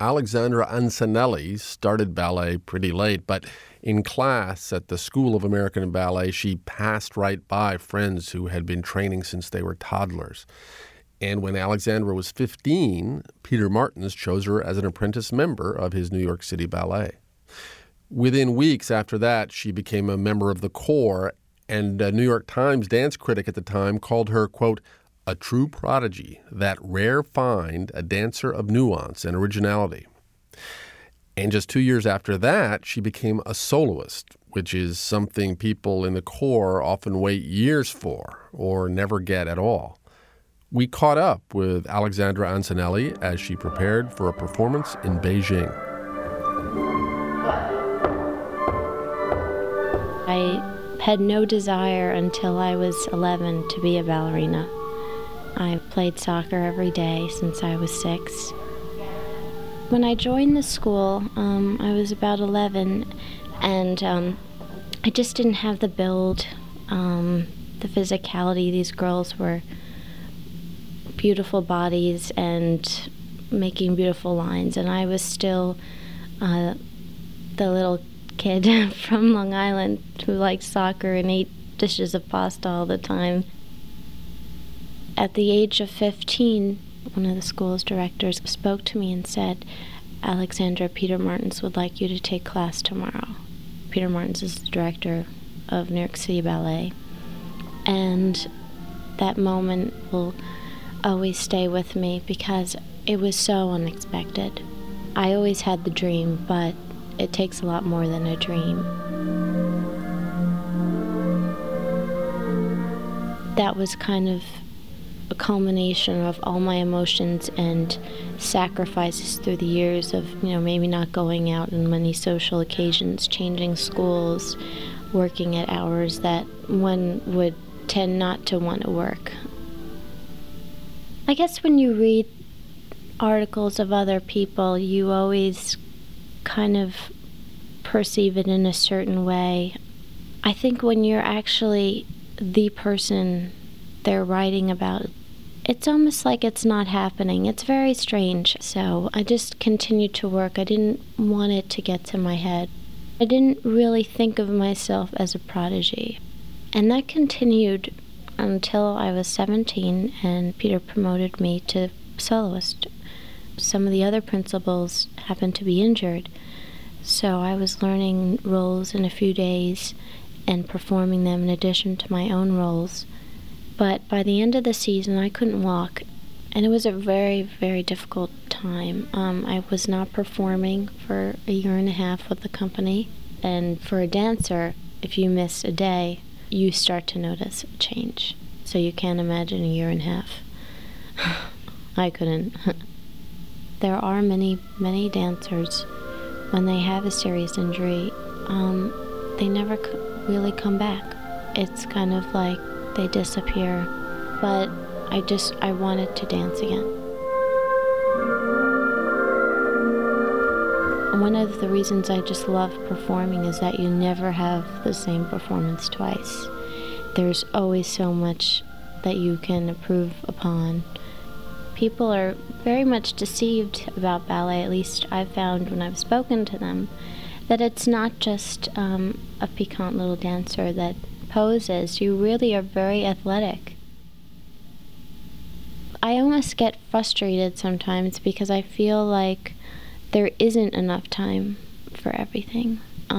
Alexandra Ancinelli started ballet pretty late, but in class at the School of American Ballet, she passed right by friends who had been training since they were toddlers. And when Alexandra was 15, Peter Martins chose her as an apprentice member of his New York City Ballet. Within weeks after that, she became a member of the corps, and a New York Times dance critic at the time called her, quote, a true prodigy, that rare find, a dancer of nuance and originality. And just 2 years after that, she became a soloist, which is something people in the corps often wait years for or never get at all. We caught up with Alexandra Ancinelli as she prepared for a performance in Beijing. I had no desire until I was 11 to be a ballerina. I played soccer every day since I was 6. When I joined the school, I was about 11, and I just didn't have the build, the physicality. These girls were beautiful bodies and making beautiful lines, and I was still the little kid from Long Island who liked soccer and ate dishes of pasta all the time. At the age of 15, one of the school's directors spoke to me and said, Alexandra, Peter Martins would like you to take class tomorrow. Peter Martins is the director of New York City Ballet. And that moment will always stay with me because it was so unexpected. I always had the dream, but it takes a lot more than a dream. That was kind of a culmination of all my emotions and sacrifices through the years of, maybe not going out on many social occasions, changing schools, working at hours that one would tend not to want to work. I guess when you read articles of other people, you always kind of perceive it in a certain way. I think when you're actually the person they're writing about, it's almost like it's not happening. It's very strange. So I just continued to work. I didn't want it to get to my head. I didn't really think of myself as a prodigy. And that continued until I was 17 and Peter promoted me to soloist. Some of the other principals happened to be injured, so I was learning roles in a few days and performing them in addition to my own roles. But by the end of the season, I couldn't walk, and it was a very, very difficult time. I was not performing for a year and a half with the company, and for a dancer, if you miss a day, you start to notice a change. So you can't imagine a year and a half. I couldn't. There are many, many dancers, when they have a serious injury, they never really come back. It's kind of like they disappear. But I wanted to dance again. One of the reasons I just love performing is that you never have the same performance twice. There's always so much that you can improve upon. People are very much deceived about ballet, at least I've found when I've spoken to them, that it's not just a piquant little dancer that poses. You really are very athletic. I almost get frustrated sometimes because I feel like there isn't enough time for everything.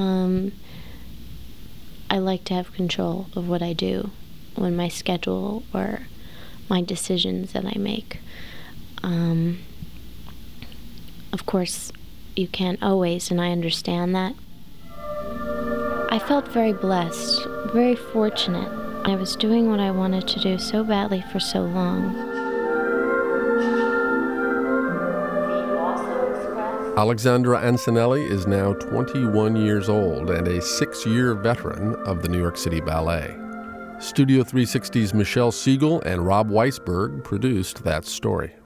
I like to have control of what I do, when my schedule or my decisions that I make. Of course, you can't always, and I understand that. I felt very blessed, very fortunate. I was doing what I wanted to do so badly for so long. Alexandra Ancinelli is now 21 years old and a 6-year veteran of the New York City Ballet. Studio 360's Michelle Siegel and Rob Weisberg produced that story.